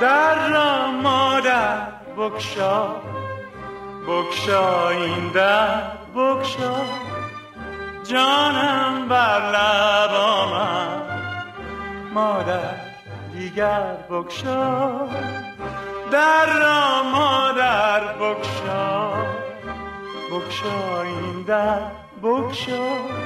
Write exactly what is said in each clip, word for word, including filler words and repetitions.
در را مادر بگشا، بگشا این در بگشا، جانم بر لب آمد مادر دیگر بگشا، در را مادر بگشا، بگشا این در بگشا،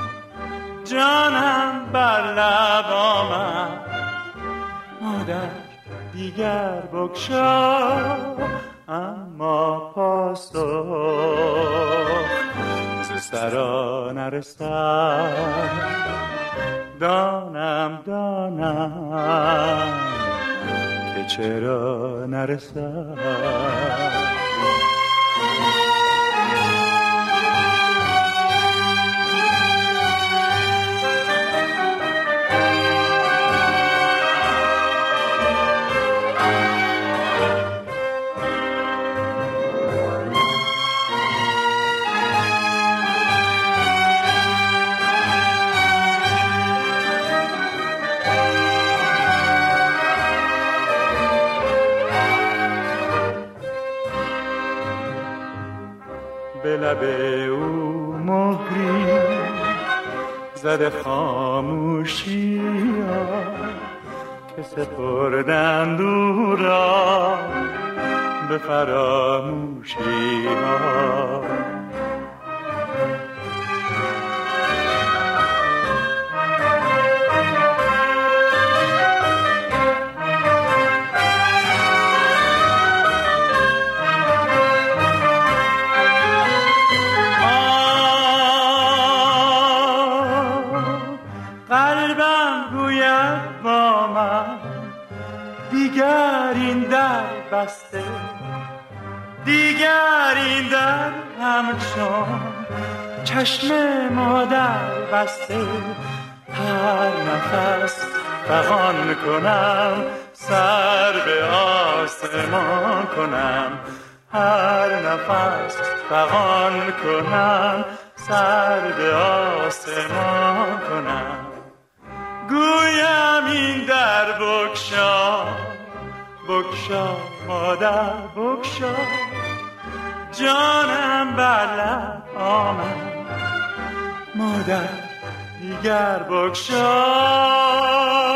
جانم بر لب آمد مادر دیگر بگشا. اما پاسخ ز سرا نرسد، دانم دانم که چرا نرسد. به لب او مهری زده خاموشی ها که سپردند او را به فراموشی ها. دیگر این در بسته، دیگر این در همچون چشم مادر بسته. هر نفس فغان کنم سر به آسمان کنم، هر نفس فغان کنم سر به آسمان کنم. گویم این در بگشا، بگشا مادر بگشا، جانم بر لب آمد مادر دیگر بگشا.